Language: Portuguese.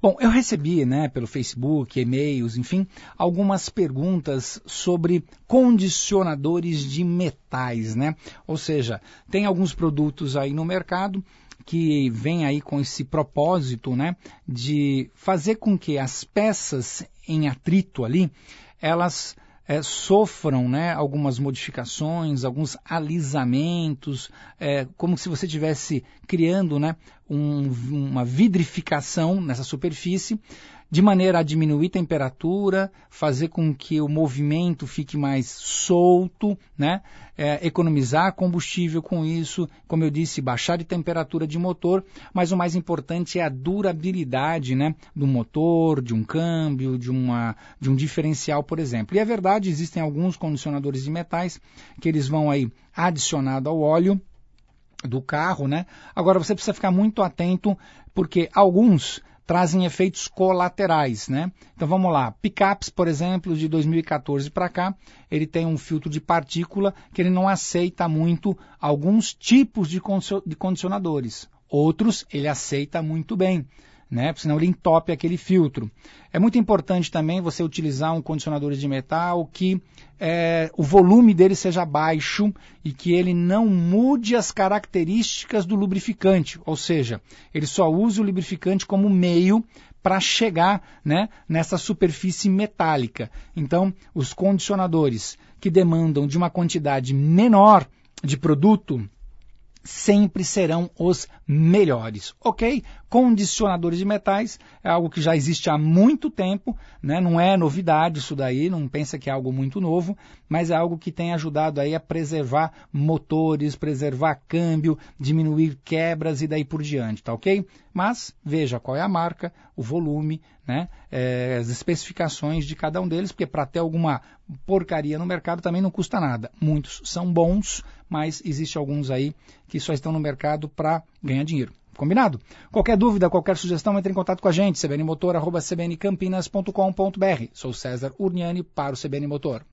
Bom, eu recebi, né, pelo Facebook, e-mails, enfim, algumas perguntas sobre condicionadores de metais, né? Ou seja, tem alguns produtos aí no mercado que vêm aí com esse propósito, né, de fazer com que as peças em atrito ali, elas sofram, né, algumas modificações, alguns alisamentos, como se você estivesse criando, né, uma vidrificação nessa superfície, de maneira a diminuir a temperatura, fazer com que o movimento fique mais solto, né? Economizar combustível com isso, como eu disse, baixar de temperatura de motor, mas o mais importante é a durabilidade, né, do motor, de um câmbio, de um diferencial, por exemplo. E é verdade, existem alguns condicionadores de metais que eles vão aí adicionado ao óleo do carro, né? Agora você precisa ficar muito atento, porque alguns trazem efeitos colaterais, né? Então vamos lá, picapes, por exemplo, de 2014 para cá, ele tem um filtro de partícula que ele não aceita muito alguns tipos de condicionadores. Outros ele aceita muito bem, né? Senão ele entope aquele filtro. É muito importante também você utilizar um condicionador de metal que o volume dele seja baixo e que ele não mude as características do lubrificante, ou seja, ele só use o lubrificante como meio para chegar, né, nessa superfície metálica. Então, os condicionadores que demandam de uma quantidade menor de produto sempre serão os melhores, ok? Condicionadores de metais é algo que já existe há muito tempo, né? Não é novidade isso daí, não pensa que é algo muito novo, mas é algo que tem ajudado aí a preservar motores, preservar câmbio, diminuir quebras e daí por diante, tá ok? Mas veja qual é a marca, o volume, né? As especificações de cada um deles, porque para ter alguma porcaria no mercado também não custa nada. Muitos são bons, mas existe alguns aí que só estão no mercado para ganhar dinheiro. Combinado? Qualquer dúvida, qualquer sugestão, entre em contato com a gente, cbnmotor@cbncampinas.com.br. Sou César Urniani para o CBN Motor.